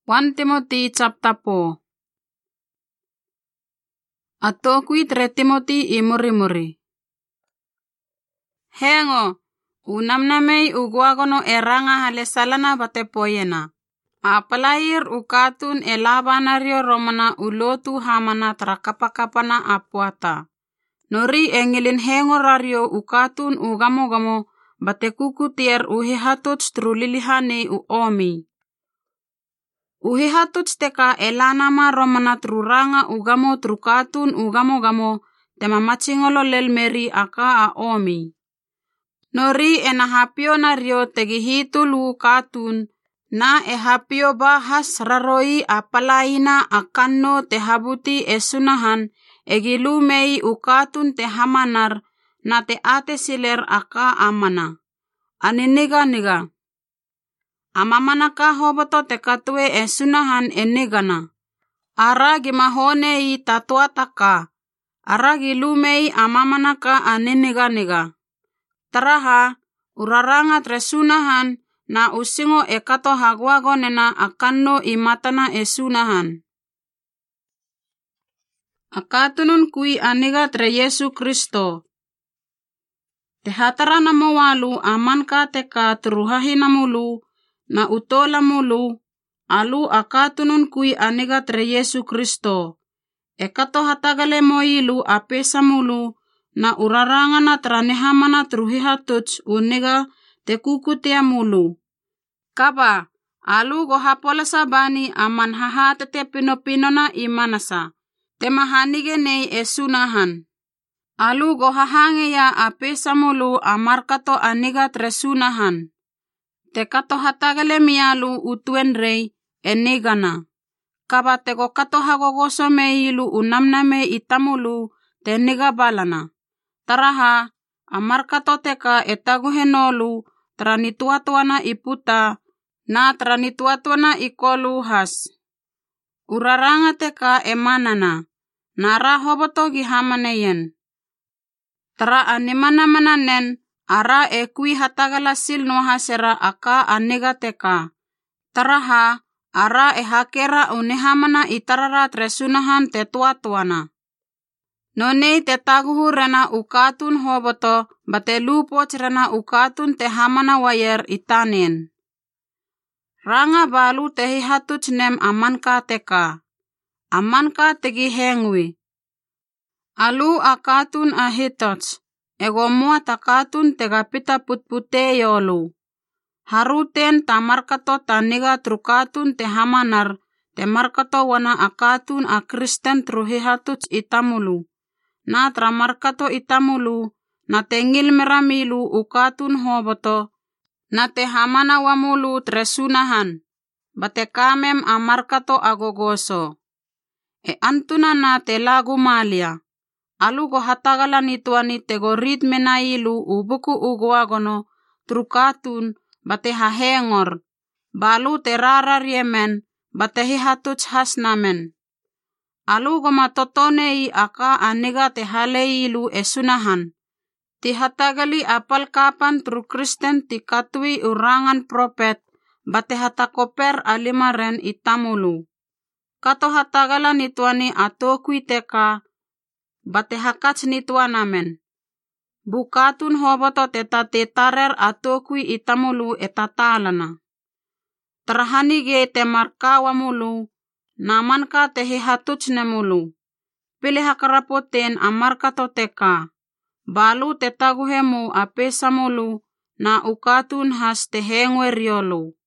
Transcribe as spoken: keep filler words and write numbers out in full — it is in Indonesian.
First Timothy chapter four. Atokui tre Timothy imuri-muri. Hengo, unamnamei ugwagono eranga halesalana batepoyena. Apalair ukatun elabanario romana ulotu hamana trakapakapana apuata. Nori engilin hengo rario ukatun ugamo-gamo batekuku tier uhihatuts trulilihane uomi. Uhihatuts teka elanama romana truranga ugamo trukatun ugamo-gamo temamachingolo lelmeri aka aomi. Nori enahapio nario tegihitul ukatun na ehapio bahas raroi apalaina akanno tehabuti esunahan egilumei ukatun tehamanar na te ate siler aka amana. Aniniga-niga. Amamanaka hoboto tekatue esunahan enigana. Ara gimahonei tatuataka. Ara gilumei amamanaka aniniga-niga. Taraha, uraranga tresunahan na usingo ekato hagwagonena akanno imatana esunahan. Akatunun kui aniga tre Yesu Kristo. Tehatara namowalu amanka teka teruhahi namulu na utola mulu alu akatunun kui aniga tre Yesu Kristo. Ekato hatagale moilu apesa mulu na urarangana tranehamana truhihatuts uniga tekukutia mulu. Kaba, alu gohapola sabani aman hahatete pinopinona imanasa. Temahanige nei esunahan. Alu gohahange ya apesa mulu amarkato aniga tresunahan. Tekato hatagale mialu utuen rei enigana. Kaba teko kato hagogoso meilu unamname itamulu teniga balana. Taraha, amarkato teka etaguhenolu tranituatuana iputa na tranituatuana ikolu has. Uraranga teka emanana, nara hoboto gihamaneyen. Tara animana-mananen, ara ekui hatagalasil nohasera aka aniga teka. Taraha, ara ehakera unihamana itarara tresunahan tetuatuana. Nonei tetaguhu rena ukatun hoboto batelupoch rena ukatun tehamana wayer itanen. Ranga balu tehihatuch nem amanka teka. Amanka tegi hengwi. Alu akatun ahitoch. Ego mua takatun tegapita putpute yolu. Haruten tamarkato taniga trukatun tehamanar. Temarkato wana akatun a Kristen truhihatuch itamulu. Na tramarkato itamulu. Na tengil meramilu ukatun hoboto. Na tehamana wamulu tresunahan. Batekamem amarkato agogoso. E antuna na telagu malia. Alu go hatagala nituani tegorit menailu ubuku ugwagono trukatun bate hahengor. Balu terara riemen bate hihatuch hasnamen. Alu go matotonei aka aniga tehaleilu esunahan. Tihatagali apal kapan tru Kristen tikatui urangan propet bate hatakoper alimaren itamulu. Kato hatagala nituani atokui teka bate hakats nituanamen. Bukatun hoboto teta tetarer atokui itamulu etatalana. Terhanige temarkawa mulu namanka tehihatuch nemulu. Pilih hakarapoten amarkato teka. Balu tetaguhemu apesa mulu na ukatun has tehengwe riolu.